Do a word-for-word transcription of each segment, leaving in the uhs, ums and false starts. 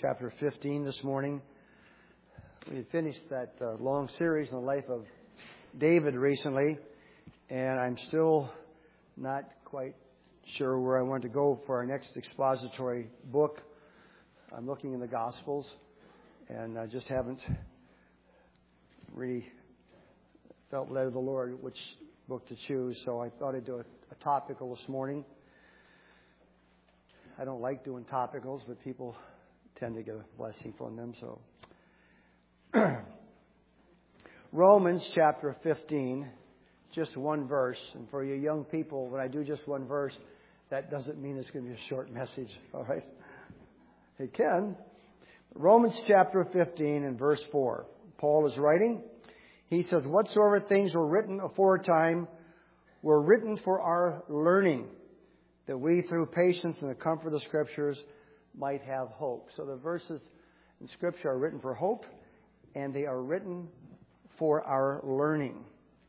chapter fifteen this morning. We had finished that uh, long series on the life of David recently, and I'm still not quite sure where I want to go for our next expository book. I'm looking in the Gospels, and I just haven't really felt led of the Lord which book to choose, so I thought I'd do a, a topical this morning. I don't like doing topicals, but people tend to get a blessing from them. So, Romans chapter fifteen, just one verse. And for you young people, when I do just one verse, that doesn't mean it's going to be a short message. All right? It can. Romans chapter fifteen and verse four. Paul is writing. He says, "Whatsoever things were written aforetime were written for our learning, that we through patience and the comfort of the Scriptures might have hope." So the verses in Scripture are written for hope, and they are written for our learning.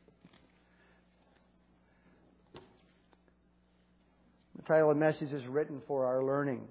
The title of the message is "Written for Our Learning."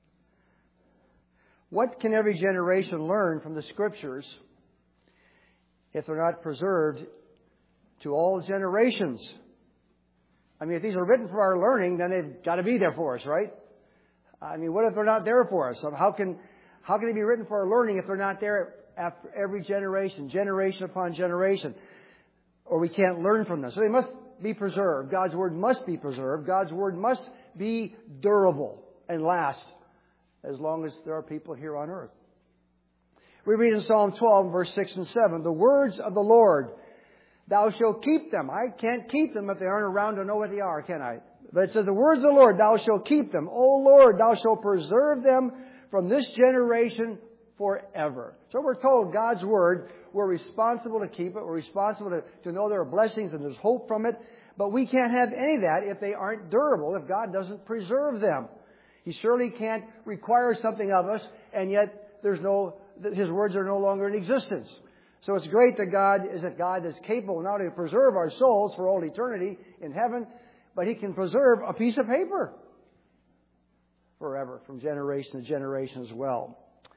What can every generation learn from the Scriptures if they're not preserved to all generations? I mean, if these are written for our learning, then they've got to be there for us, right? I mean, what if they're not there for us? How can how can they be written for our learning if they're not there after every generation, generation upon generation? Or we can't learn from them. So they must be preserved. God's Word must be preserved. God's Word must be durable and last as long as there are people here on earth. We read in Psalm twelve, verse six and seven, "The words of the Lord, thou shalt keep them." I can't keep them if they aren't around to know what they are, can I? But it says, "The words of the Lord, thou shalt keep them. O Lord, thou shalt preserve them from this generation forever." So we're told God's Word, we're responsible to keep it. We're responsible to, to know there are blessings and there's hope from it. But we can't have any of that if they aren't durable, if God doesn't preserve them. He surely can't require something of us, and yet there's no, His words are no longer in existence. So it's great that God is a God that's capable not only to preserve our souls for all eternity in heaven, but He can preserve a piece of paper forever, from generation to generation as well.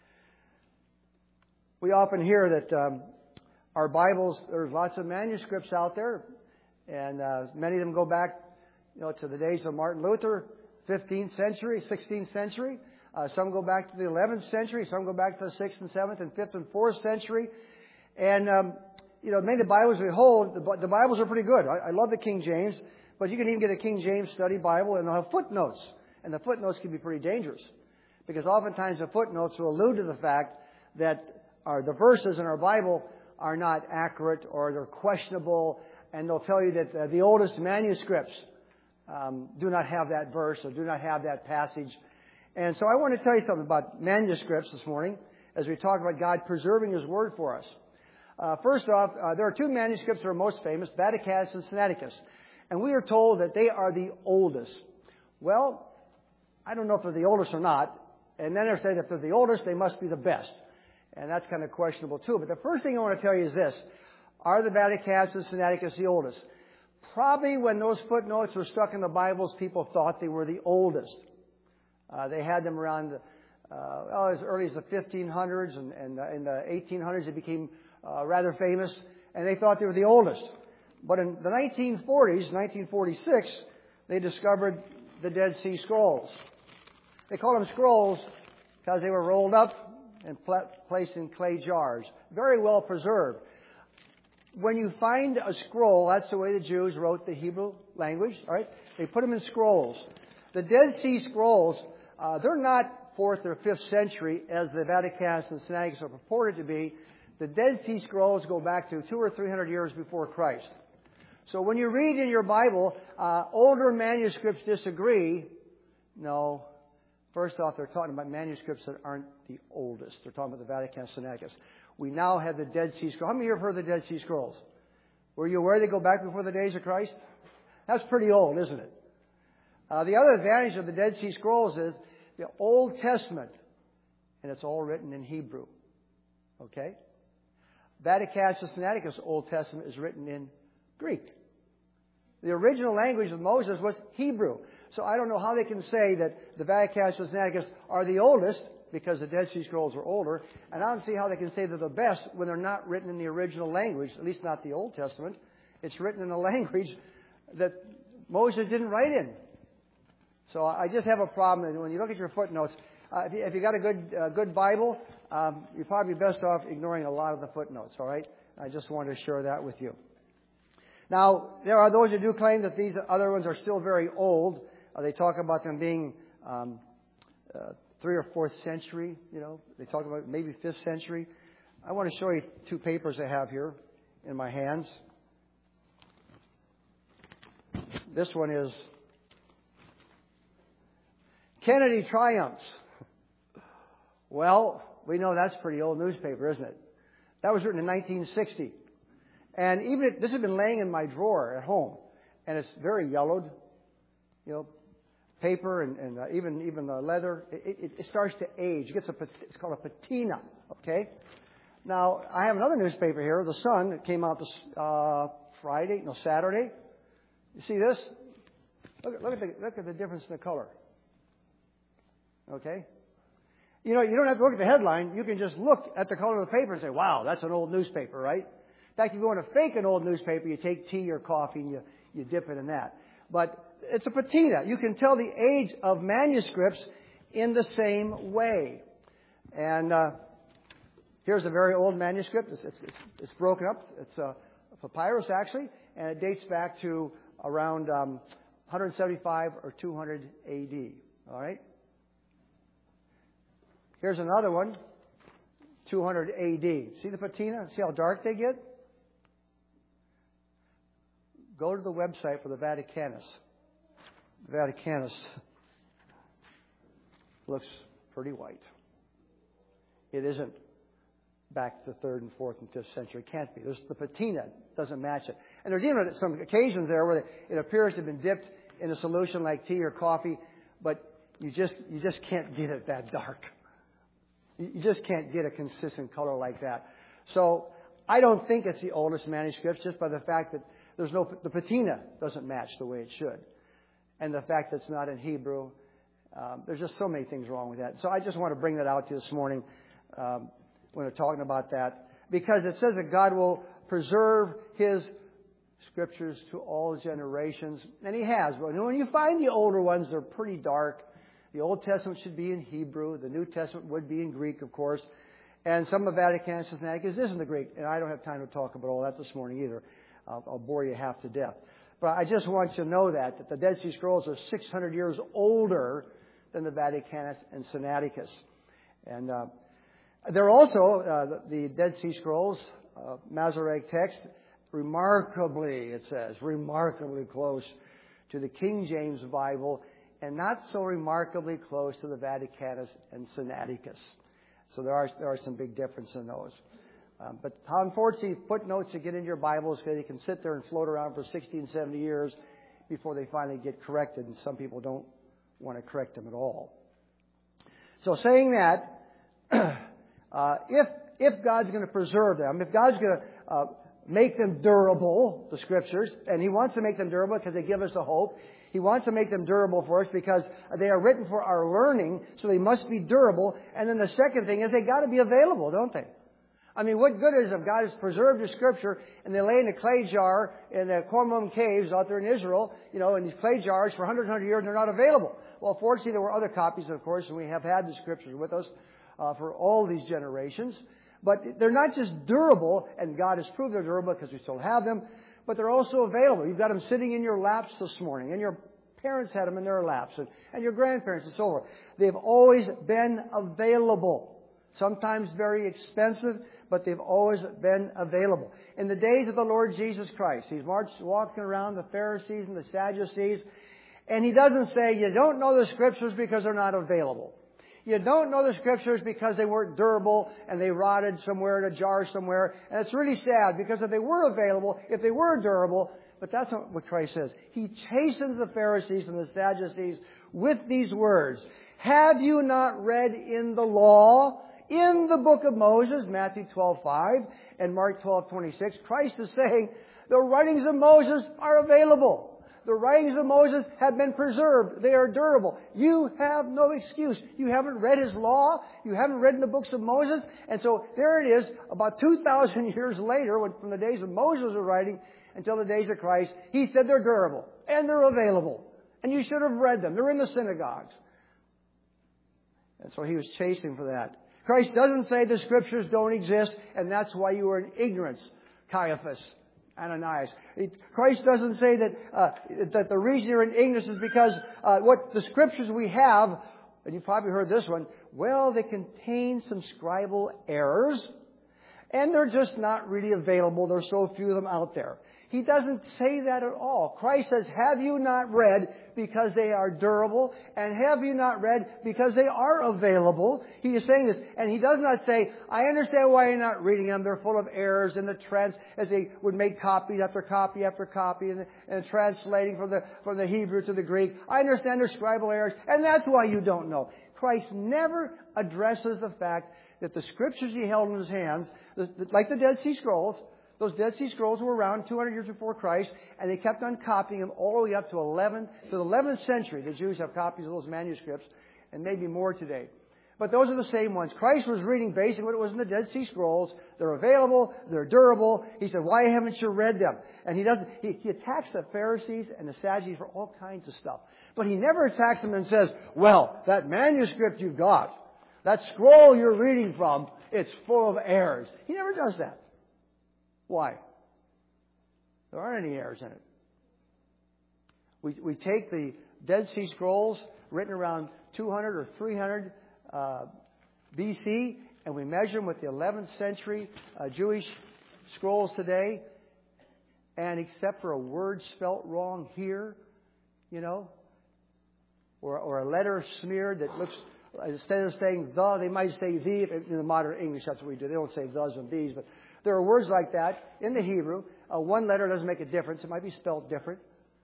We often hear that um, our Bibles, there's lots of manuscripts out there, and uh, many of them go back, you know, to the days of Martin Luther, fifteenth century, sixteenth century. Uh, some go back to the eleventh century. Some go back to the sixth and seventh and fifth and fourth century. And, um, you know, many of the Bibles we hold, the, the Bibles are pretty good. I, I love the King James, but you can even get a King James study Bible and they'll have footnotes. And the footnotes can be pretty dangerous, because oftentimes the footnotes will allude to the fact that our, the verses in our Bible are not accurate or they're questionable, and they'll tell you that uh, the oldest manuscripts um, do not have that verse or do not have that passage. And so I want to tell you something about manuscripts this morning as we talk about God preserving His Word for us. Uh, first off, uh, there are two manuscripts that are most famous, Vaticanus and Sinaiticus. And we are told that they are the oldest. Well, I don't know if they're the oldest or not. And then they're saying if they're the oldest, they must be the best. And that's kind of questionable too. But the first thing I want to tell you is this. Are the Vaticanus and Sinaiticus the oldest? Probably when those footnotes were stuck in the Bibles, people thought they were the oldest. Uh, they had them around uh, well, as early as the fifteen hundreds, and, and uh, in the eighteen hundreds they became uh, rather famous, and they thought they were the oldest. But in the nineteen forties, nineteen forty-six, they discovered the Dead Sea Scrolls. They called them scrolls because they were rolled up and pl- placed in clay jars. Very well preserved. When you find a scroll, that's the way the Jews wrote the Hebrew language, all right? They put them in scrolls. The Dead Sea Scrolls, uh, they're not fourth or fifth century as the Vaticanus and Sinaiticus are purported to be. The Dead Sea Scrolls go back to two or three hundred years before Christ. So when you read in your Bible, uh, older manuscripts disagree. No. First off, they're talking about manuscripts that aren't the oldest. They're talking about the Vaticanus and Sinaiticus. We now have the Dead Sea Scrolls. How many of you have heard of the Dead Sea Scrolls? Were you aware they go back before the days of Christ? That's pretty old, isn't it? Uh, the other advantage of the Dead Sea Scrolls is the Old Testament, and it's all written in Hebrew. Okay? Vaticanus and Sinaiticus Old Testament is written in Greek. The original language of Moses was Hebrew. So I don't know how they can say that the Vaticanus and Sinaiticus are the oldest, because the Dead Sea Scrolls are older. And I don't see how they can say they're the best when they're not written in the original language, at least not the Old Testament. It's written in a language that Moses didn't write in. So I just have a problem. And when you look at your footnotes, uh, if, you, if you got a good uh, good Bible, um, you're probably best off ignoring a lot of the footnotes, all right? I just wanted to share that with you. Now, there are those who do claim that these other ones are still very old. Uh, they talk about them being um, uh, three or fourth century, you know. They talk about maybe fifth century. I want to show you two papers I have here in my hands. This one is Kennedy Triumphs. Well, we know that's a pretty old newspaper, isn't it? That was written in nineteen sixty. And even if, this has been laying in my drawer at home, and it's very yellowed, you know, paper and, and uh, even even the leather. It, it, it starts to age. It gets a it's called a patina. Okay. Now I have another newspaper here, The Sun. It came out this uh, Friday, no Saturday. You see this? Look, look at the look at the difference in the color. Okay. You know, you don't have to look at the headline. You can just look at the color of the paper and say, "Wow, that's an old newspaper, right?" In fact, you go in to fake an old newspaper, you take tea or coffee and you, you dip it in that. But it's a patina. You can tell the age of manuscripts in the same way. And uh, here's a very old manuscript. It's, it's, it's broken up. It's a, a papyrus, actually, and it dates back to around um, one seventy-five or two hundred A D. All right? Here's another one, two hundred A D. See the patina? See how dark they get? Go to the website for the Vaticanus. The Vaticanus looks pretty white. It isn't back to the third and fourth and fifth century. It can't be. There's the patina doesn't match it. And there's even some occasions there where it appears to have been dipped in a solution like tea or coffee, but you just you just can't get it that dark. You just can't get a consistent color like that. So I don't think it's the oldest manuscripts just by the fact that there's no the patina doesn't match the way it should, and the fact that it's not in Hebrew. Um, there's just so many things wrong with that. So I just want to bring that out to you this morning um, when we're talking about that, because it says that God will preserve His Scriptures to all generations, and He has. But when you find the older ones, they're pretty dark. The Old Testament should be in Hebrew. The New Testament would be in Greek, of course. And some of Vaticanus and Sinaiticus is in the Greek. And I don't have time to talk about all that this morning either. I'll, I'll bore you half to death. But I just want you to know that, that the Dead Sea Scrolls are six hundred years older than the Vaticanus and Sinaiticus. And uh, they're also, uh, the, the Dead Sea Scrolls, uh, Masoretic text, remarkably, it says, remarkably close to the King James Bible, and not so remarkably close to the Vaticanus and Sinaiticus. So there are there are some big differences in those. Um, but unfortunately, footnotes to get into your Bibles, because they can sit there and float around for sixty and seventy years before they finally get corrected, and some people don't want to correct them at all. So saying that, uh, if if God's going to preserve them, if God's going to uh, make them durable, the Scriptures, and He wants to make them durable because they give us a hope. He wants to make them durable for us because they are written for our learning, so they must be durable. And then the second thing is they got to be available, don't they? I mean, what good is it if God has preserved His Scripture and they lay in a clay jar in the Qumran caves out there in Israel, you know, in these clay jars for hundreds and hundreds of years and they're not available? Well, fortunately, there were other copies, of course, and we have had the Scriptures with us uh, for all these generations. But they're not just durable, and God has proved they're durable because we still have them, but they're also available. You've got them sitting in your laps this morning, and your parents had them in their laps, and, and your grandparents and so forth. They've always been available. Sometimes very expensive, but they've always been available. In the days of the Lord Jesus Christ, He's marched, walking around the Pharisees and the Sadducees, and He doesn't say, you don't know the Scriptures because they're not available. You don't know the Scriptures because they weren't durable and they rotted somewhere in a jar somewhere. And it's really sad because if they were available, if they were durable, but that's not what Christ says. He chastens the Pharisees and the Sadducees with these words. Have you not read in the law, in the book of Moses, Matthew twelve five and Mark twelve twenty-six, Christ is saying the writings of Moses are available. The writings of Moses have been preserved. They are durable. You have no excuse. You haven't read his law. You haven't read the books of Moses. And so there it is, about two thousand years later, when, from the days of Moses was writing until the days of Christ, he said they're durable and they're available. And you should have read them. They're in the synagogues. And so he was chasing for that. Christ doesn't say the Scriptures don't exist, and that's why you were in ignorance, Caiaphas, Ananias. Christ doesn't say that uh, that the reason you're in ignorance is because uh, what the Scriptures we have, and you've probably heard this one, well, they contain some scribal errors, and they're just not really available. There's so few of them out there. He doesn't say that at all. Christ says, have you not read because they are durable? And have you not read because they are available? He is saying this. And he does not say, I understand why you're not reading them. They're full of errors in the trans, as they would make copy after copy after copy and, and translating from the, from the Hebrew to the Greek. I understand there's scribal errors. And that's why you don't know. Christ never addresses the fact that the Scriptures he held in his hands, like the Dead Sea Scrolls, those Dead Sea Scrolls were around two hundred years before Christ, and they kept on copying them all the way up to eleven to the eleventh century. The Jews have copies of those manuscripts, and maybe more today. But those are the same ones. Christ was reading basically what it was in the Dead Sea Scrolls. They're available. They're durable. He said, why haven't you read them? And he doesn't. He, he attacks the Pharisees and the Sadducees for all kinds of stuff. But he never attacks them and says, well, that manuscript you've got, that scroll you're reading from, it's full of errors. He never does that. Why? There aren't any errors in it. We, we take the Dead Sea Scrolls written around two hundred or three hundred uh, B C and we measure them with the eleventh century uh, Jewish scrolls today. And except for a word spelt wrong here, you know, or, or a letter smeared that looks, instead of saying the, they might say the. In the modern English, that's what we do. They don't say thes and these, but there are words like that in the Hebrew. Uh, one letter doesn't make a difference. It might be spelled different.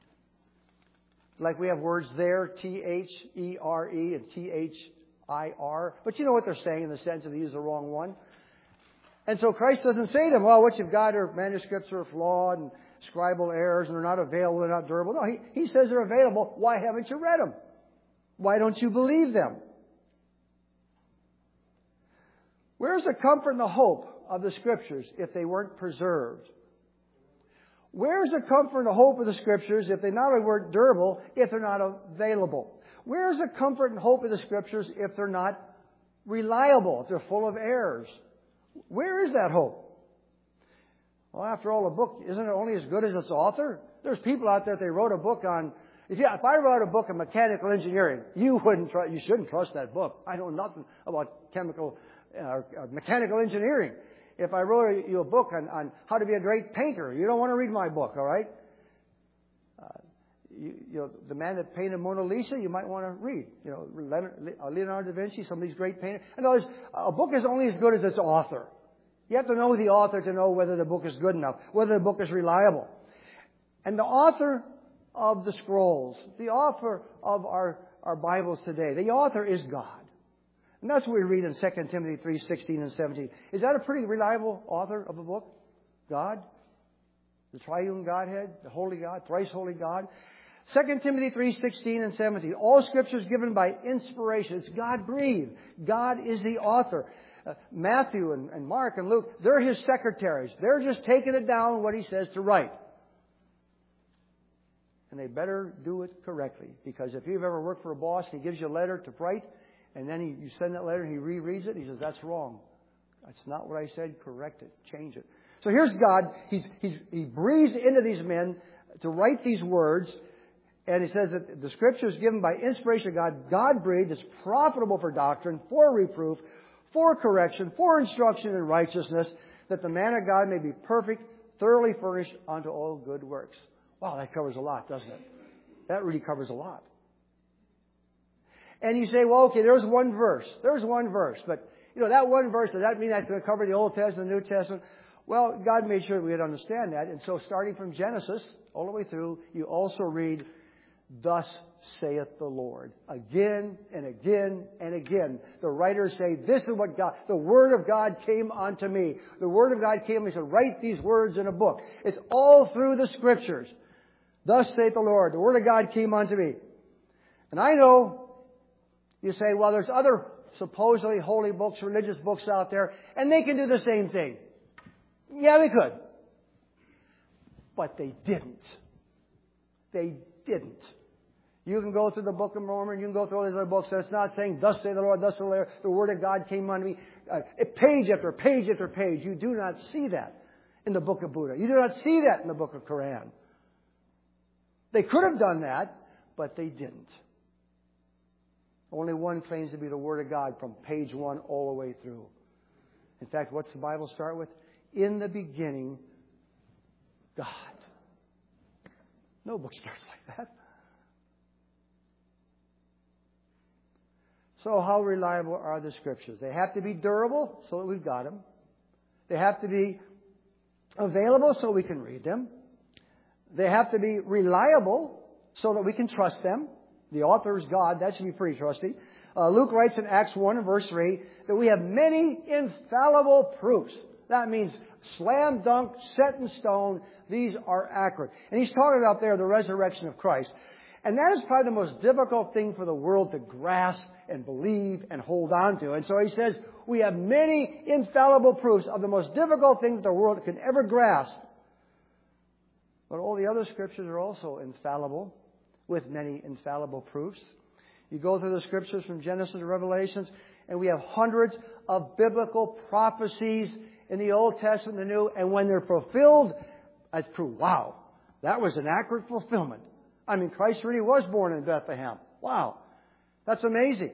Like we have words there, T H E R E and T H I R. But you know what they're saying in the sense that they use the wrong one. And so Christ doesn't say to them, well, what you've got are manuscripts are flawed and scribal errors and they're not available, they're not durable. No, he, he says they're available. Why haven't you read them? Why don't you believe them? Where's the comfort and the hope of the Scriptures if they weren't preserved? Where's the comfort and the hope of the Scriptures if they not only weren't durable, if they're not available? Where's the comfort and hope of the Scriptures if they're not reliable, if they're full of errors? Where is that hope? Well, after all, a book, isn't it only as good as its author? There's people out there, they wrote a book on, if, you, if I wrote a book on mechanical engineering, you wouldn't, tr- you shouldn't trust that book. I know nothing about chemical Uh, mechanical engineering. If I wrote you a book on, on how to be a great painter, you don't want to read my book, all right? Uh, you, you know, the man that painted Mona Lisa, you might want to read. You know, Leonardo da Vinci, some of these great painters. In other words, a book is only as good as its author. You have to know the author to know whether the book is good enough, whether the book is reliable. And the author of the scrolls, the author of our, our Bibles today, the author is God. And that's what we read in Second Timothy three sixteen and seventeen. Is that a pretty reliable author of a book? God? The triune Godhead? The Holy God? Thrice Holy God? Second Timothy three sixteen and seventeen. All Scripture is given by inspiration. It's God-breathed. God is the author. Uh, Matthew and, and Mark and Luke, they're His secretaries. They're just taking it down what He says to write. And they better do it correctly. Because if you've ever worked for a boss and he gives you a letter to write, and then he, you send that letter and he rereads it. He says, that's wrong. That's not what I said. Correct it. Change it. So here's God. He's, he's, he breathes into these men to write these words. And he says that the Scripture is given by inspiration of God. God-breathed. It's profitable for doctrine, for reproof, for correction, for instruction in righteousness, that the man of God may be perfect, thoroughly furnished unto all good works. Wow, that covers a lot, doesn't it? That really covers a lot. And you say, well, okay, there's one verse. There's one verse. But, you know, that one verse, does that mean that's going to cover the Old Testament, the New Testament? Well, God made sure we would understand that. And so starting from Genesis all the way through, you also read, thus saith the Lord. Again and again and again. The writers say, this is what God, the Word of God came unto me. The Word of God came and He said, write these words in a book. It's all through the Scriptures. Thus saith the Lord, the Word of God came unto me. And I know, you say, well, there's other supposedly holy books, religious books out there, and they can do the same thing. Yeah, they could. But they didn't. They didn't. You can go through the Book of Mormon, you can go through all these other books, and it's not saying, thus say the Lord, thus say the Lord, the Word of God came unto me. Uh, page after page after page. You do not see that in the Book of Buddha. You do not see that in the Book of Quran. They could have done that, but they didn't. Only one claims to be the Word of God from page one all the way through. In fact, what's the Bible start with? In the beginning, God. No book starts like that. So how reliable are the Scriptures? They have to be durable so that we've got them. They have to be available so we can read them. They have to be reliable so that we can trust them. The author is God. That should be pretty trusty. Uh, Luke writes in Acts one and verse three that we have many infallible proofs. That means slam dunk, set in stone. These are accurate. And he's talking about there the resurrection of Christ. And that is probably the most difficult thing for the world to grasp and believe and hold on to. And so he says, we have many infallible proofs of the most difficult thing that the world can ever grasp. But all the other Scriptures are also infallible, with many infallible proofs. You go through the Scriptures from Genesis to Revelations, and we have hundreds of biblical prophecies in the Old Testament and the New, and when they're fulfilled, that's proof. Wow, that was an accurate fulfillment. I mean, Christ really was born in Bethlehem. Wow. That's amazing.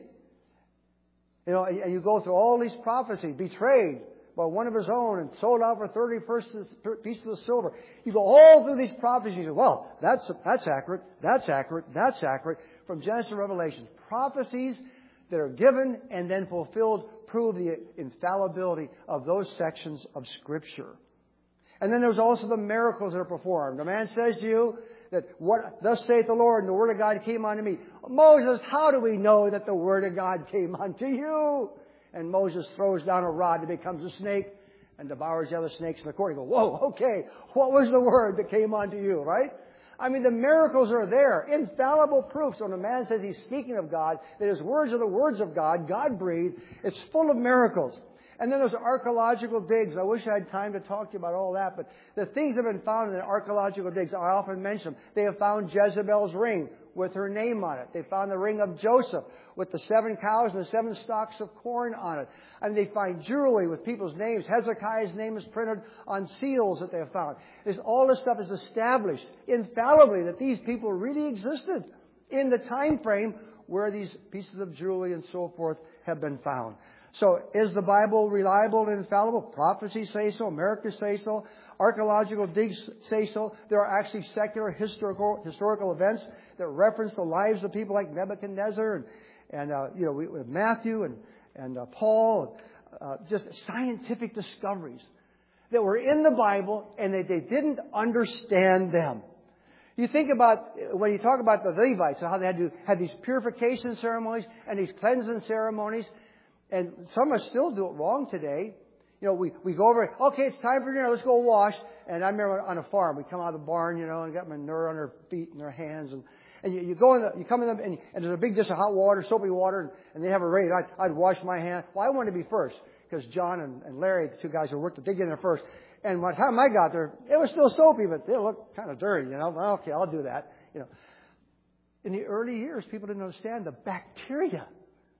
You know, and you go through all these prophecies, betrayed by one of his own and sold out for thirty pieces of silver. You go all through these prophecies. You say, well, that's, that's accurate, that's accurate, that's accurate. From Genesis to Revelation, prophecies that are given and then fulfilled prove the infallibility of those sections of Scripture. And then there's also the miracles that are performed. A man says to you that, what, thus saith the Lord, and the Word of God came unto me. Moses, how do we know that the Word of God came unto you? And Moses throws down a rod that becomes a snake and devours the other snakes in the court. You go, whoa, okay, what was the Word that came unto you, right? I mean, the miracles are there. Infallible proofs. When a man says he's speaking of God, that his words are the words of God, God-breathed, it's full of miracles. And then there's archaeological digs. I wish I had time to talk to you about all that, but the things that have been found in the archaeological digs, I often mention them. They have found Jezebel's ring with her name on it. They found the ring of Joseph with the seven cows and the seven stalks of corn on it. And they find jewelry with people's names. Hezekiah's name is printed on seals that they have found. There's, all this stuff is established infallibly that these people really existed in the time frame where these pieces of jewelry and so forth have been found. So, is the Bible reliable and infallible? Prophecies say so. Miracles say so. Archaeological digs say so. There are actually secular historical historical events that reference the lives of people like Nebuchadnezzar and and uh, you know we, with Matthew and and uh, Paul. Uh, just scientific discoveries that were in the Bible and that they didn't understand them. You think about when you talk about the Levites and how they had to have these purification ceremonies and these cleansing ceremonies. And some of us still do it wrong today. You know, we, we go over, okay, it's time for dinner, let's go wash. And I remember on a farm, we come out of the barn, you know, and got manure on our feet and our hands. And, and you, you go in the, you come in the, and, and there's a big dish of hot water, soapy water, and, and they have a race. I'd, I'd wash my hand. Well, I wanted to be first because John and, and Larry, the two guys who worked, they get in there first. And by the time I got there, it was still soapy, but they looked kind of dirty, you know. Well, okay, I'll do that, you know. In the early years, people didn't understand the bacteria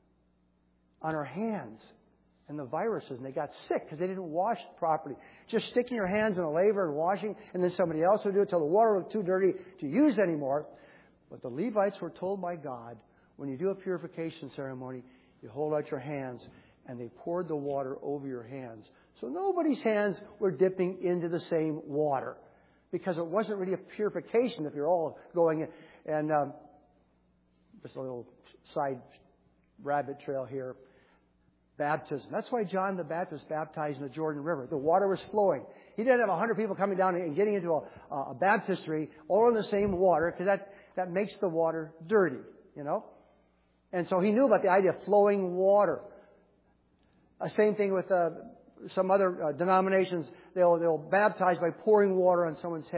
on our hands and the viruses, and they got sick because they didn't wash properly. Just sticking your hands in a laver and washing, and then somebody else would do it till the water was too dirty to use anymore. But the Levites were told by God, when you do a purification ceremony, you hold out your hands, and they poured the water over your hands. So nobody's hands were dipping into the same water because it wasn't really a purification if you're all going in. And um, just a little side rabbit trail here. Baptism. That's why John the Baptist baptized in the Jordan River. The water was flowing. He didn't have a hundred people coming down and getting into a, a baptistry all in the same water because that, that makes the water dirty, you know. And so he knew about the idea of flowing water. Uh, same thing with uh, some other uh, denominations. They'll, they'll baptize by pouring water on someone's head or,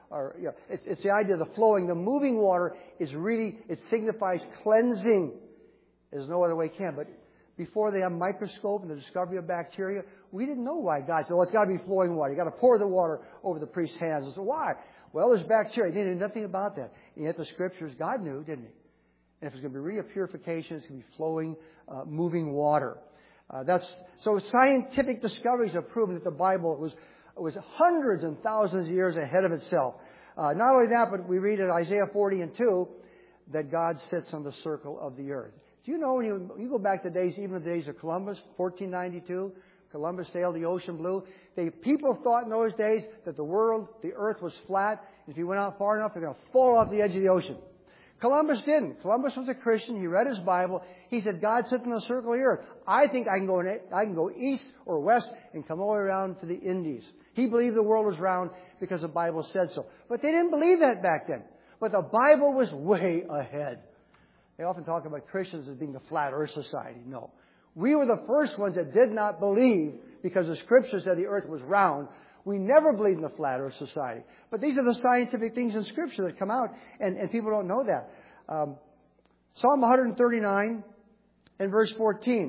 or you know, it's, it's the idea of the flowing. The moving water is really, it signifies cleansing. There's no other way it can. But before they have a microscope and the discovery of bacteria, we didn't know why God said, well, it's got to be flowing water. You've got to pour the water over the priest's hands. And so why? Well, there's bacteria. They knew nothing about that. And yet the Scriptures, God knew, didn't He? And if it's going to be really a purification, it's going to be flowing, uh, moving water. Uh, that's so scientific discoveries have proven that the Bible was was hundreds and thousands of years ahead of itself. Uh, not only that, but we read in Isaiah forty and two that God sits on the circle of the earth. Do you know when you, you go back to days, even the days of Columbus, fourteen ninety-two, Columbus sailed the ocean blue. They, people thought in those days that the world, the earth was flat. And if you went out far enough, you're going to fall off the edge of the ocean. Columbus didn't. Columbus was a Christian. He read his Bible. He said, God sits in the circle of the earth. I think I can go in, I can go east or west and come all the way around to the Indies. He believed the world was round because the Bible said so. But they didn't believe that back then. But the Bible was way ahead. They often talk about Christians as being the flat earth society. No. We were the first ones that did not believe because the Scripture said the earth was round. We never believed in the flat earth society. But these are the scientific things in Scripture that come out, and, and people don't know that. Um, Psalm one thirty-nine and verse fourteen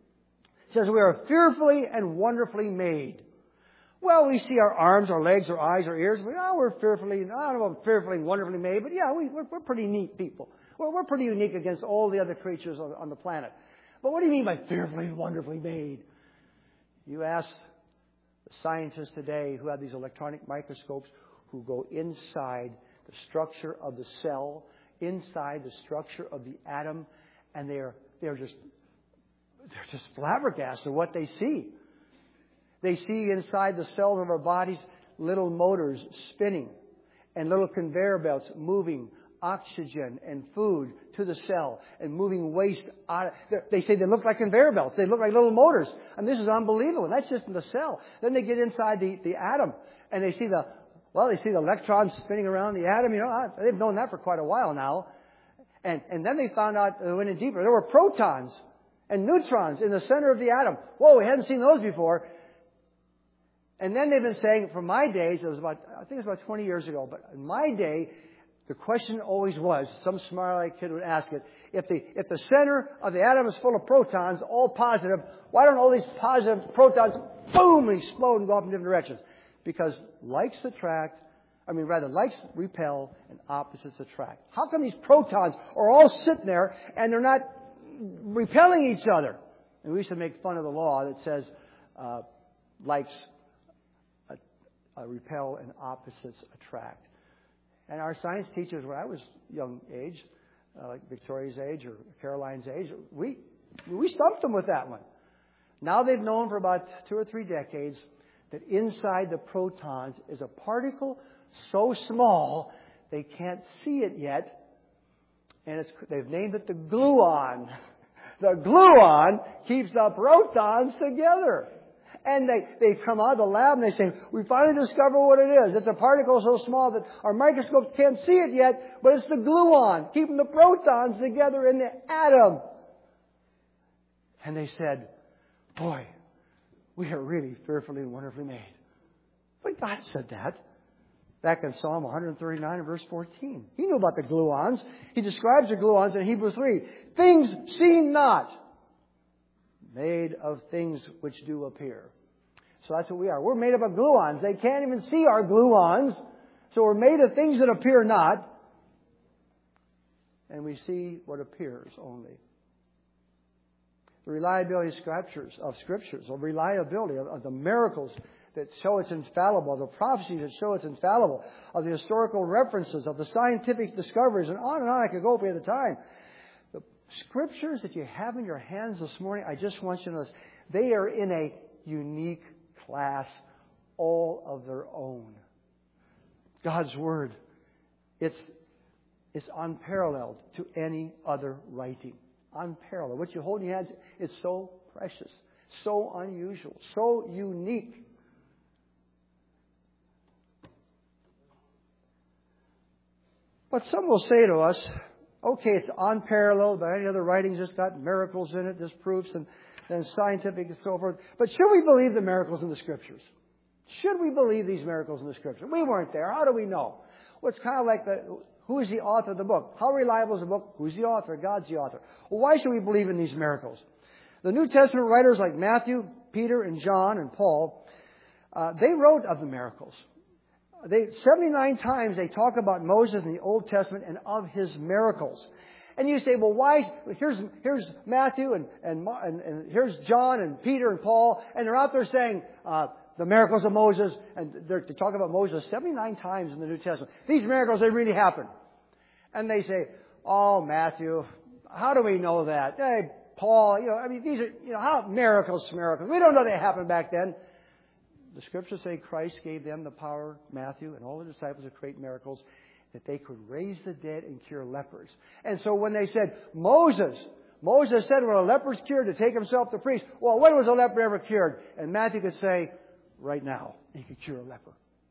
says, we are fearfully and wonderfully made. Well, we see our arms, our legs, our eyes, our ears. We, oh, we're fearfully, I don't know about fearfully and wonderfully made, but yeah, we, we're, we're pretty neat people. Well, we're pretty unique against all the other creatures on, on the planet. But what do you mean by fearfully and wonderfully made? You ask the scientists today who have these electronic microscopes who go inside the structure of the cell, inside the structure of the atom, and they're they're just they're just flabbergasted at what they see. They see inside the cells of our bodies little motors spinning and little conveyor belts moving oxygen and food to the cell and moving waste out. They say they look like conveyor belts. They look like little motors. And this is unbelievable. And that's just in the cell. Then they get inside the, the atom and they see the, well, they see the electrons spinning around the atom. You know, they've known that for quite a while now. And, and then they found out, they went in deeper, there were protons and neutrons in the center of the atom. Whoa, we hadn't seen those before. And then they've been saying, from my days, it was about, I think it was about twenty years ago, but in my day, the question always was, some smart kid would ask it, if the, if the center of the atom is full of protons, all positive, why don't all these positive protons, boom, explode and go off in different directions? Because likes attract, I mean rather, likes repel and opposites attract. How come these protons are all sitting there and they're not repelling each other? And we used to make fun of the law that says uh, likes uh, uh, repel and opposites attract. And our science teachers, when I was young age, uh, like Victoria's age or Caroline's age, we we stumped them with that one. Now they've known for about two or three decades that inside the protons is a particle so small they can't see it yet, and it's, they've named it the gluon. The gluon keeps the protons together. And they, they come out of the lab and they say, we finally discovered what it is. It's a particle so small that our microscopes can't see it yet, but it's the gluon, keeping the protons together in the atom. And they said, boy, we are really fearfully and wonderfully made. But God said that back in Psalm one thirty-nine and verse fourteen. He knew about the gluons. He describes the gluons in Hebrews three. Things seen not, made of things which do appear. So that's what we are. We're made up of gluons. They can't even see our gluons. So we're made of things that appear not. And we see what appears only. The reliability of scriptures, of scriptures, the reliability of, of the miracles that show it's infallible, the prophecies that show it's infallible, of the historical references, of the scientific discoveries, and on and on I could go if we had the time. The scriptures that you have in your hands this morning, I just want you to know this, they are in a unique class all of their own. God's Word, it's, it's unparalleled to any other writing. Unparalleled. What you hold in your hands, it's so precious, so unusual, so unique. But some will say to us, okay, it's unparalleled by any other writings, it's got miracles in it, there's proofs and, and scientific and so forth. But should we believe the miracles in the Scriptures? Should we believe these miracles in the Scripture? We weren't there. How do we know? Well, it's kind of like the, who is the author of the book? How reliable is the book? Who's the author? God's the author. Well, why should we believe in these miracles? The New Testament writers like Matthew, Peter, and John, and Paul, uh, they wrote of the miracles. They, seventy-nine times they talk about Moses in the Old Testament and of his miracles. And you say, well, why? Here's, here's Matthew, and, and, and, and here's John, and Peter, and Paul, and they're out there saying, uh, the miracles of Moses, and they're to talk about Moses seventy-nine times in the New Testament. These miracles, they really happened. And they say, oh, Matthew, how do we know that? Hey, Paul, you know, I mean, these are, you know, how miracles, miracles. We don't know they happened back then. The Scriptures say Christ gave them the power, Matthew, and all the disciples to create miracles, that they could raise the dead and cure lepers. And so when they said, Moses, Moses said when a leper's cured to take himself to priest. Well, when was a leper ever cured? And Matthew could say, right now, he could cure a leper.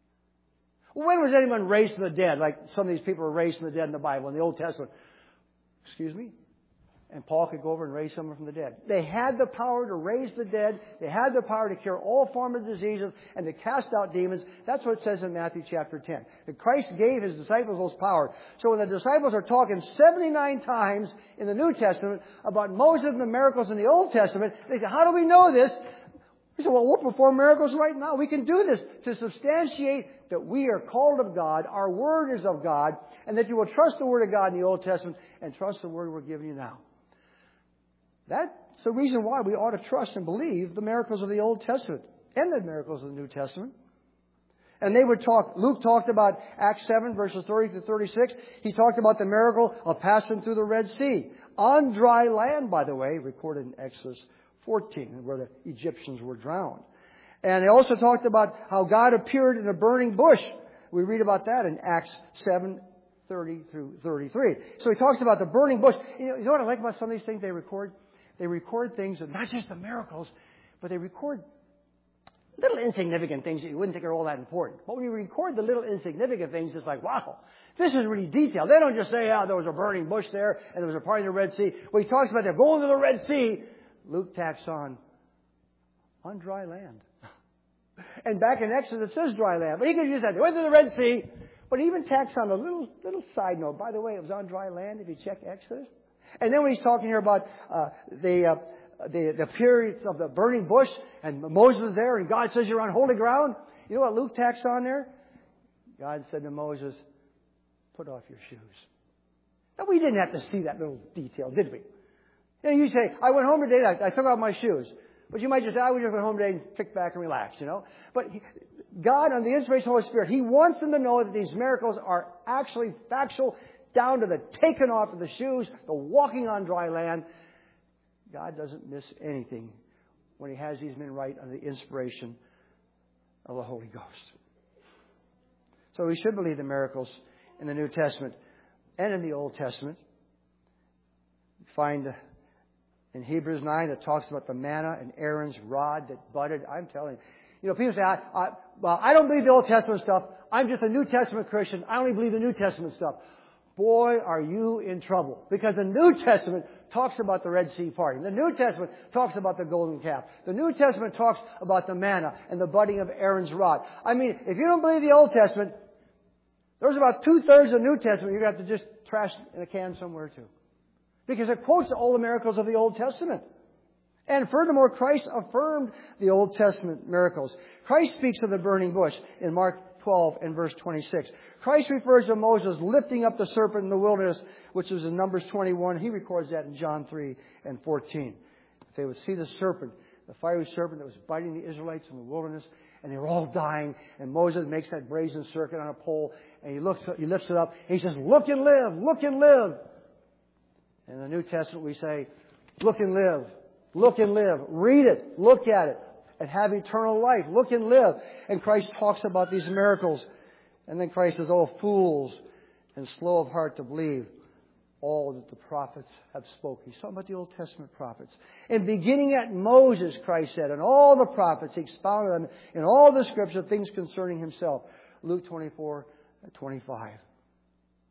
When was anyone raised from the dead? Like some of these people were raised from the dead in the Bible, in the Old Testament. Excuse me? And Paul could go over and raise someone from the dead. They had the power to raise the dead. They had the power to cure all forms of diseases and to cast out demons. That's what it says in Matthew chapter ten. That Christ gave His disciples those power. So when the disciples are talking seventy-nine times in the New Testament about Moses and the miracles in the Old Testament, they say, how do we know this? We say, well, we'll perform miracles right now. We can do this to substantiate that we are called of God, our Word is of God, and that you will trust the Word of God in the Old Testament and trust the Word we're giving you now. That's the reason why we ought to trust and believe the miracles of the Old Testament and the miracles of the New Testament. And they would talk, Luke talked about Acts seven, verses thirty to thirty-six. He talked about the miracle of passing through the Red Sea. On dry land, by the way, recorded in Exodus fourteen, where the Egyptians were drowned. And he also talked about how God appeared in a burning bush. We read about that in Acts seven, thirty through thirty-three. So he talks about the burning bush. You know, you know what I like about some of these things they record? They record things, that not just the miracles, but they record little insignificant things that you wouldn't think are all that important. But when you record the little insignificant things, it's like, wow, this is really detailed. They don't just say, oh, there was a burning bush there and there was a part of the Red Sea. When he talks about they're going to the Red Sea, Luke tacks on, on dry land. And back in Exodus, it says dry land. But he could use that. They went to the Red Sea. But he even tacks on a little little side note. By the way, it was on dry land if you check Exodus. And then when he's talking here about uh, the, uh, the the periods of the burning bush, and Moses is there, and God says you're on holy ground. You know what Luke tacks on there? God said to Moses, put off your shoes. Now, we didn't have to see that little detail, did we? You know, you say, I went home today, I, I took off my shoes. But you might just say, I just went home today and kick back and relax, you know. But he, God, on the inspiration of the Holy Spirit, He wants them to know that these miracles are actually factual, down to the taking off of the shoes, the walking on dry land. God doesn't miss anything when He has these men write under the inspiration of the Holy Ghost. So we should believe the miracles in the New Testament and in the Old Testament. We find in Hebrews nine that talks about the manna and Aaron's rod that budded. I'm telling you. You know, people say, I, I, well, I don't believe the Old Testament stuff. I'm just a New Testament Christian. I only believe the New Testament stuff. Boy, are you in trouble. Because the New Testament talks about the Red Sea parting. The New Testament talks about the golden calf. The New Testament talks about the manna and the budding of Aaron's rod. I mean, if you don't believe the Old Testament, there's about two-thirds of the New Testament you're going to have to just trash in a can somewhere too. Because it quotes all the miracles of the Old Testament. And furthermore, Christ affirmed the Old Testament miracles. Christ speaks of the burning bush in Mark twelve and verse twenty-six. Christ refers to Moses lifting up the serpent in the wilderness, which was in Numbers twenty-one. He records that in John three and fourteen. If they would see the serpent, the fiery serpent that was biting the Israelites in the wilderness, and they were all dying, and Moses makes that brazen serpent on a pole, and he looks, he lifts it up, and he says, look and live, look and live. In the New Testament we say, look and live, look and live, read it, look at it, and have eternal life. Look and live. And Christ talks about these miracles. And then Christ says, oh, fools and slow of heart to believe all that the prophets have spoken. He's talking about the Old Testament prophets. And beginning at Moses, Christ said, and all the prophets, He expounded them in all the Scripture, things concerning Himself. Luke twenty-four, twenty-five.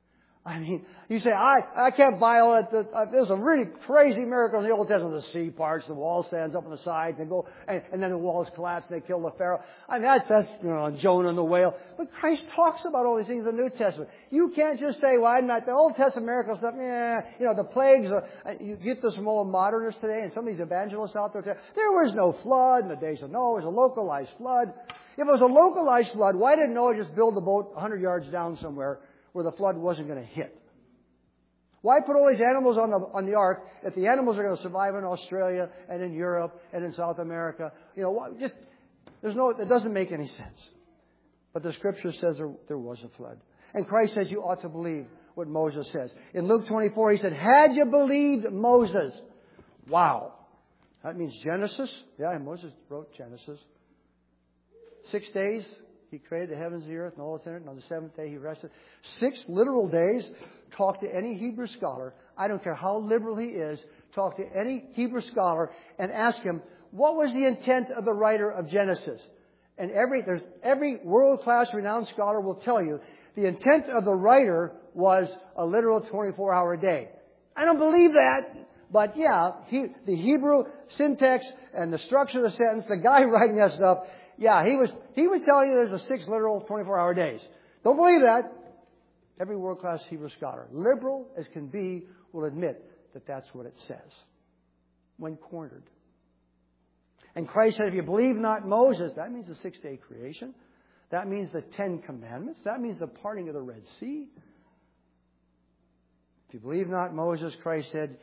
I mean, you say, I, I can't buy all that. Uh, there's some really crazy miracles in the Old Testament. The sea parts, the wall stands up on the sides, and go, and, and then the walls collapse, and they kill the Pharaoh. I mean, that's, that's, you know, Jonah and the whale. But Christ talks about all these things in the New Testament. You can't just say, well, I'm not, the Old Testament miracle stuff, yeah, you know, the plagues, are, you get this from all modernists today, and some of these evangelists out there, there was no flood in the days of Noah. It was a localized flood. If it was a localized flood, why didn't Noah just build a boat one hundred yards down somewhere where the flood wasn't going to hit? Why put all these animals on the on the ark if the animals are going to survive in Australia and in Europe and in South America? You know, just there's no, it doesn't make any sense. But the Scripture says there, there was a flood, and Christ says you ought to believe what Moses says. In Luke twenty-four, he said, "Had you believed Moses?" Wow, that means Genesis. Yeah, Moses wrote Genesis. Six days. He created the heavens and the earth and all that's in it, and on the seventh day He rested. Six literal days. Talk to any Hebrew scholar. I don't care how liberal he is. Talk to any Hebrew scholar and ask him, what was the intent of the writer of Genesis? And every there's every world-class renowned scholar will tell you the intent of the writer was a literal twenty-four hour day. I don't believe that. But yeah, he, the Hebrew syntax and the structure of the sentence, the guy writing that stuff, yeah, he was he was telling you there's a six literal twenty-four hour days. Don't believe that. Every world-class Hebrew scholar, liberal as can be, will admit that that's what it says when cornered. And Christ said, if you believe not Moses, that means the six-day creation. That means the Ten Commandments. That means the parting of the Red Sea. If you believe not Moses, Christ said,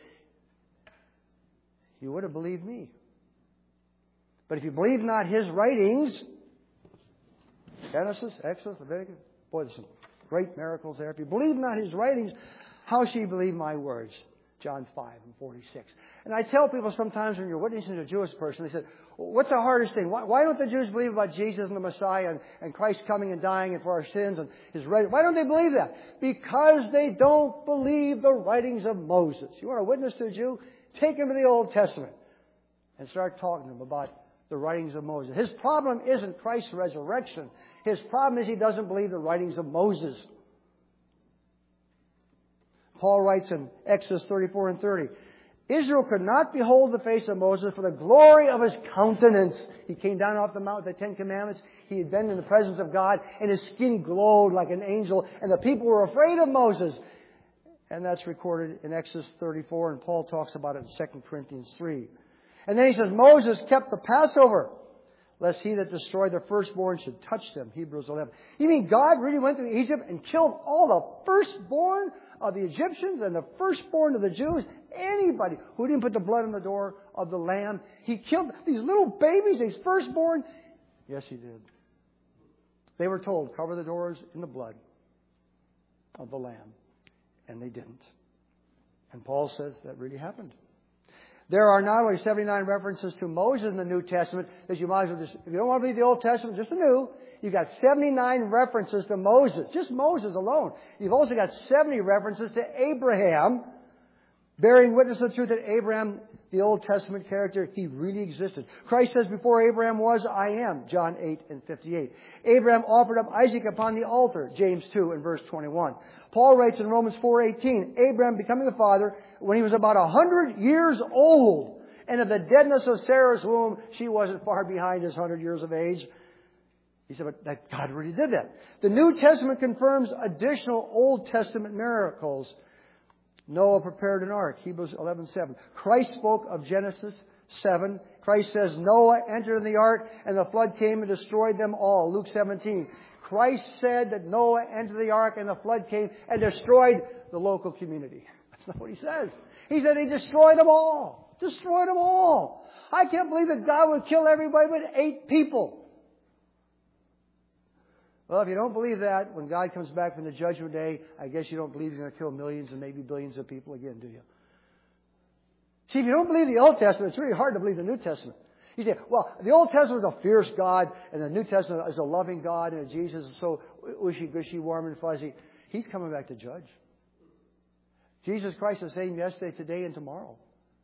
you would have believed me. But if you believe not his writings, Genesis, Exodus, Leviticus, boy, there's some great miracles there. If you believe not his writings, how shall you believe my words? John five and forty-six. And I tell people sometimes when you're witnessing to a Jewish person, they said, what's the hardest thing? Why, why don't the Jews believe about Jesus and the Messiah and, and Christ coming and dying and for our sins and his writings? Why don't they believe that? Because they don't believe the writings of Moses. You want to witness to a Jew? Take him to the Old Testament and start talking to him about the writings of Moses. His problem isn't Christ's resurrection. His problem is he doesn't believe the writings of Moses. Paul writes in Exodus thirty-four and thirty, Israel could not behold the face of Moses for the glory of his countenance. He came down off the mount with the Ten Commandments. He had been in the presence of God, and his skin glowed like an angel, and the people were afraid of Moses. And that's recorded in Exodus thirty-four, and Paul talks about it in Second Corinthians three. And then he says, Moses kept the Passover, lest he that destroyed the firstborn should touch them. Hebrews eleven. You mean God really went to Egypt and killed all the firstborn of the Egyptians and the firstborn of the Jews? Anybody who didn't put the blood on the door of the lamb. He killed these little babies, these firstborn. Yes, he did. They were told, cover the doors in the blood of the lamb. And they didn't. And Paul says that really happened. There are not only seventy-nine references to Moses in the New Testament, that you might as well just, if you don't want to read the Old Testament, just the New, you've got seventy-nine references to Moses, just Moses alone. You've also got seventy references to Abraham, bearing witness to the truth that Abraham, the Old Testament character, he really existed. Christ says, before Abraham was, I am, John eight and fifty-eight. Abraham offered up Isaac upon the altar, James two and verse twenty-one. Paul writes in Romans four eighteen, Abraham becoming a father when he was about a hundred years old, and of the deadness of Sarah's womb, she wasn't far behind his hundred years of age. He said, but that God really did that. The New Testament confirms additional Old Testament miracles. Noah prepared an ark, Hebrews eleven seven. Christ spoke of Genesis seven. Christ says, Noah entered in the ark, and the flood came and destroyed them all, Luke seventeen. Christ said that Noah entered the ark, and the flood came and destroyed the local community. That's not what he says. He said he destroyed them all. Destroyed them all. I can't believe that God would kill everybody but eight people. Well, if you don't believe that, when God comes back from the judgment day, I guess you don't believe He's going to kill millions and maybe billions of people again, do you? See, if you don't believe the Old Testament, it's really hard to believe the New Testament. You say, well, the Old Testament was a fierce God, and the New Testament is a loving God, and Jesus is so wishy-gushy, warm and fuzzy. He's coming back to judge. Jesus Christ is the same yesterday, today, and tomorrow.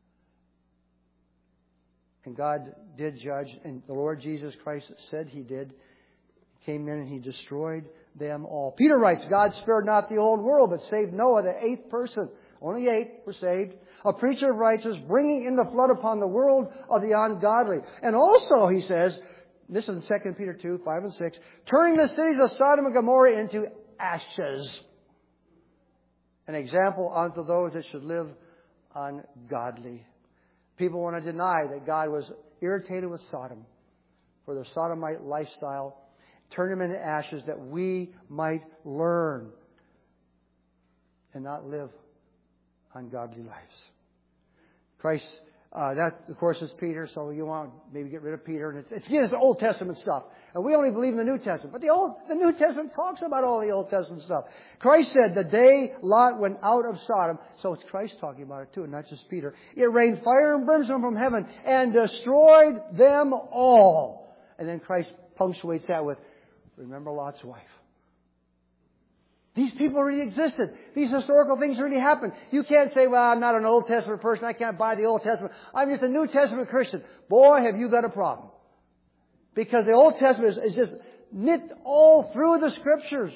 And God did judge, and the Lord Jesus Christ said He did. Came in and He destroyed them all. Peter writes, God spared not the old world, but saved Noah, the eighth person. Only eight were saved. A preacher of righteousness, bringing in the flood upon the world of the ungodly. And also, he says, this is in Second Peter two, five and six, turning the cities of Sodom and Gomorrah into ashes. An example unto those that should live ungodly. People want to deny that God was irritated with Sodom for their sodomite lifestyle. Turn them into ashes that we might learn and not live ungodly lives. Christ, uh, that of course is Peter, so you want to maybe get rid of Peter. And it's, it's again, it's Old Testament stuff. And we only believe in the New Testament. But the Old, the New Testament talks about all the Old Testament stuff. Christ said the day Lot went out of Sodom, so it's Christ talking about it too, and not just Peter. It rained fire and brimstone from heaven and destroyed them all. And then Christ punctuates that with, remember Lot's wife. These people already existed. These historical things already happened. You can't say, well, I'm not an Old Testament person. I can't buy the Old Testament. I'm just a New Testament Christian. Boy, have you got a problem. Because the Old Testament is, is just knit all through the Scriptures.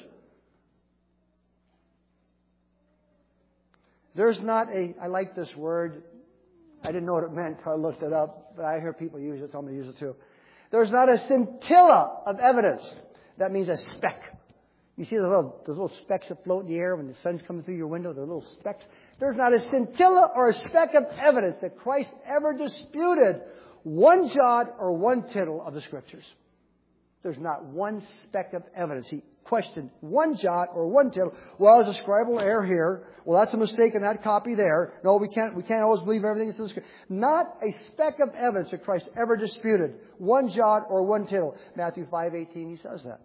There's not a, I like this word. I didn't know what it meant until I looked it up. But I hear people use it, so I'm going to use it too. There's not a scintilla of evidence. That means a speck. You see those little, those little specks that float in the air when the sun's coming through your window? They're little specks. There's not a scintilla or a speck of evidence that Christ ever disputed one jot or one tittle of the Scriptures. There's not one speck of evidence. He questioned one jot or one tittle. Well, there's a scribal error here. Well, that's a mistake in that copy there. No, we can't, we can't always believe everything that's in the Scripture. Not a speck of evidence that Christ ever disputed one jot or one tittle. Matthew five eighteen, he says that.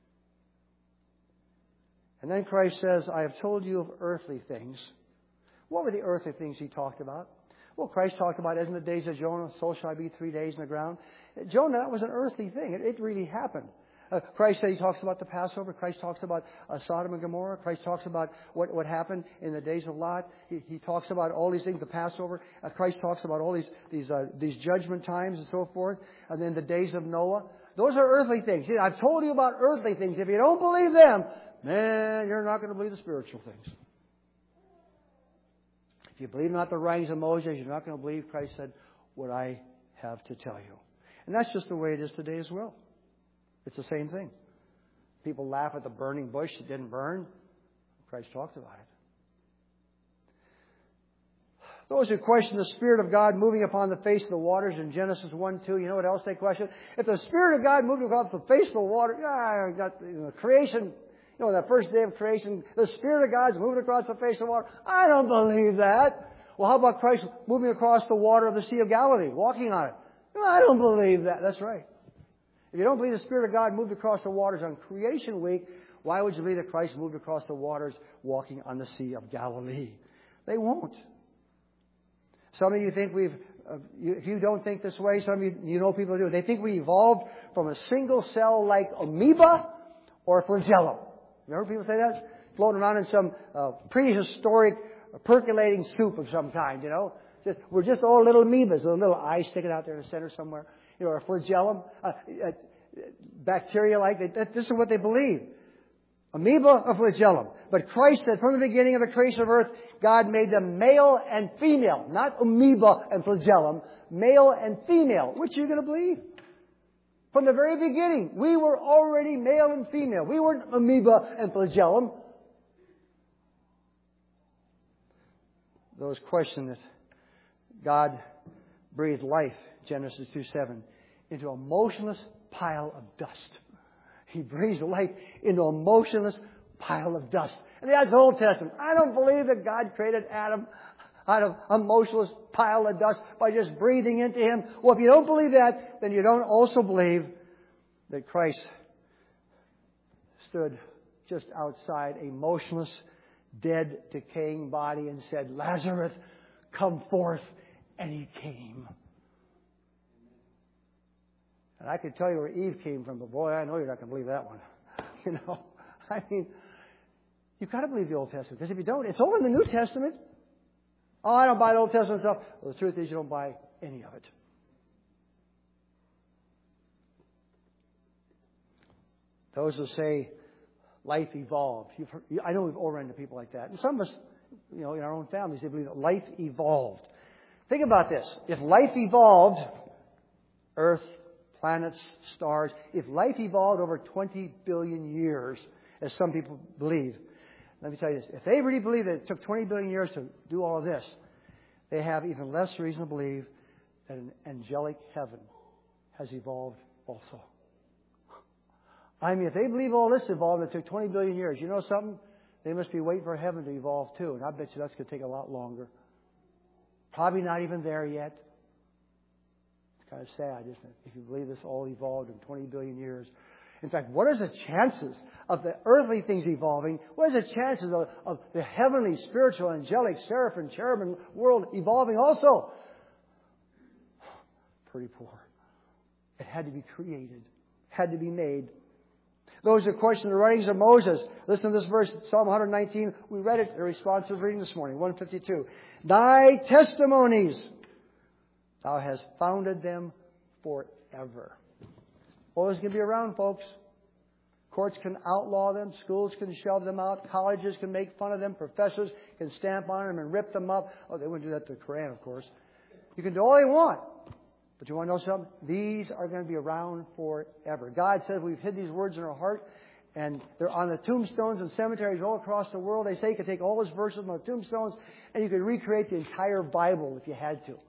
And then Christ says, I have told you of earthly things. What were the earthly things he talked about? Well, Christ talked about, as in the days of Jonah, so shall I be three days in the ground. Jonah, that was an earthly thing. It, it really happened. Uh, Christ said he talks about the Passover. Christ talks about uh, Sodom and Gomorrah. Christ talks about what, what happened in the days of Lot. He, he talks about all these things, the Passover. Uh, Christ talks about all these these uh, these judgment times and so forth. And then the days of Noah. Those are earthly things. See, I've told you about earthly things. If you don't believe them, man, you're not going to believe the spiritual things. If you believe not the writings of Moses, you're not going to believe Christ said what I have to tell you. And that's just the way it is today as well. It's the same thing. People laugh at the burning bush that didn't burn. Christ talked about it. Those who question the Spirit of God moving upon the face of the waters in Genesis one, two, you know what else they question? If the Spirit of God moved across the face of the water, yeah, I got you know, creation, you know, that first day of creation, the Spirit of God's moving across the face of the water. I don't believe that. Well, how about Christ moving across the water of the Sea of Galilee, walking on it? No, I don't believe that. That's right. If you don't believe the Spirit of God moved across the waters on creation week, why would you believe that Christ moved across the waters walking on the Sea of Galilee? They won't. Some of you think we've, uh, you, if you don't think this way, some of you, you know people do. They think we evolved from a single cell like amoeba or flagellum. You heard people say that? Floating around in some uh, prehistoric uh, percolating soup of some kind, you know. Just, we're just all little amoebas, with a little eye sticking out there in the center somewhere. You know, or a flagellum, uh, uh, bacteria-like. They, that, this is what they believe. Amoeba or flagellum. But Christ said from the beginning of the creation of earth, God made them male and female. Not amoeba and flagellum. Male and female. Which are you going to believe? From the very beginning, we were already male and female. We weren't amoeba and flagellum. Those question that God breathed life, Genesis two seven, into a motionless pile of dust. He breathes life into a motionless pile of dust. And that's the Old Testament. I don't believe that God created Adam out of a motionless pile of dust by just breathing into him. Well, if you don't believe that, then you don't also believe that Christ stood just outside a motionless, dead, decaying body and said, Lazarus, come forth. And he came. And I could tell you where Eve came from, but boy, I know you're not going to believe that one. You know, I mean, you've got to believe the Old Testament, because if you don't, it's all in the New Testament. Oh, I don't buy the Old Testament stuff. Well, the truth is you don't buy any of it. Those who say life evolved. You've heard, I know we've all run into people like that. And some of us, you know, in our own families, they believe that life evolved. Think about this. If life evolved, Earth, planets, stars, if life evolved over twenty billion years, as some people believe, let me tell you this. If they really believe that it took twenty billion years to do all of this, they have even less reason to believe that an angelic heaven has evolved also. I mean, if they believe all this evolved and it took twenty billion years, you know something? They must be waiting for heaven to evolve too. And I bet you that's going to take a lot longer. Probably not even there yet. It's kind of sad, isn't it? If you believe this all evolved in twenty billion years. In fact, what are the chances of the earthly things evolving? What are the chances of, of the heavenly, spiritual, angelic, seraphim, cherubim world evolving also? Pretty poor. It had to be created. Had to be made. Those who question the writings of Moses. Listen to this verse, Psalm one nineteen. We read it in responsive reading this morning, one fifty-two. Thy testimonies, thou hast founded them forever. Always going to be around, folks. Courts can outlaw them. Schools can shove them out. Colleges can make fun of them. Professors can stamp on them and rip them up. Oh, they wouldn't do that to the Quran, of course. You can do all they want. But you want to know something? These are going to be around forever. God says we've hid these words in our heart, and they're on the tombstones and cemeteries all across the world. They say you could take all those verses on the tombstones and you could recreate the entire Bible if you had to.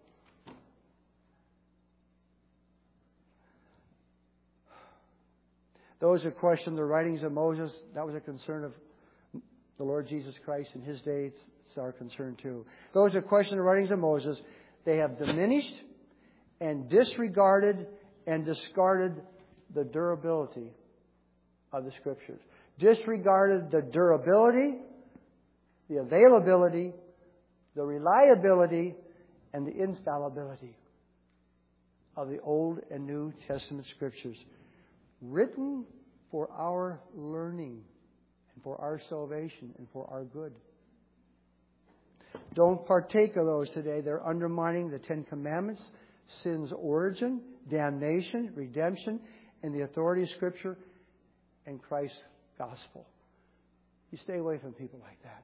Those who question the writings of Moses, that was a concern of the Lord Jesus Christ in His day. It's, it's our concern too. Those who question the writings of Moses, they have diminished and disregarded and discarded the durability of the Scriptures. Disregarded the durability, the availability, the reliability, and the infallibility of the Old and New Testament Scriptures. Written for our learning and for our salvation and for our good. Don't partake of those today. They're undermining the Ten Commandments, sin's origin, damnation, redemption, and the authority of Scripture and Christ's gospel. You stay away from people like that.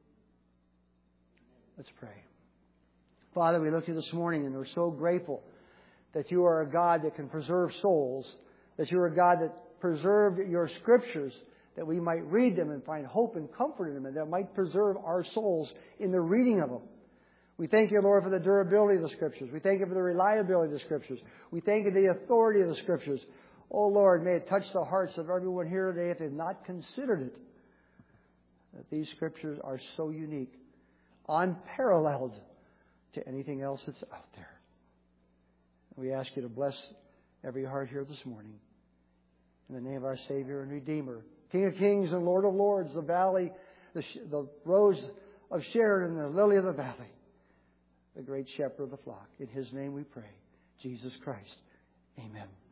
Let's pray. Father, we look to you this morning and we're so grateful that you are a God that can preserve souls, that you are a God that preserved your Scriptures, that we might read them and find hope and comfort in them, and that might preserve our souls in the reading of them. We thank you, Lord, for the durability of the Scriptures. We thank you for the reliability of the Scriptures. We thank you for the authority of the Scriptures. Oh, Lord, may it touch the hearts of everyone here today if they've not considered it, that these Scriptures are so unique, unparalleled to anything else that's out there. We ask you to bless every heart here this morning. In the name of our Savior and Redeemer, King of Kings and Lord of Lords, the valley, the, the rose of Sharon and the lily of the valley, the great shepherd of the flock. In His name we pray. Jesus Christ. Amen.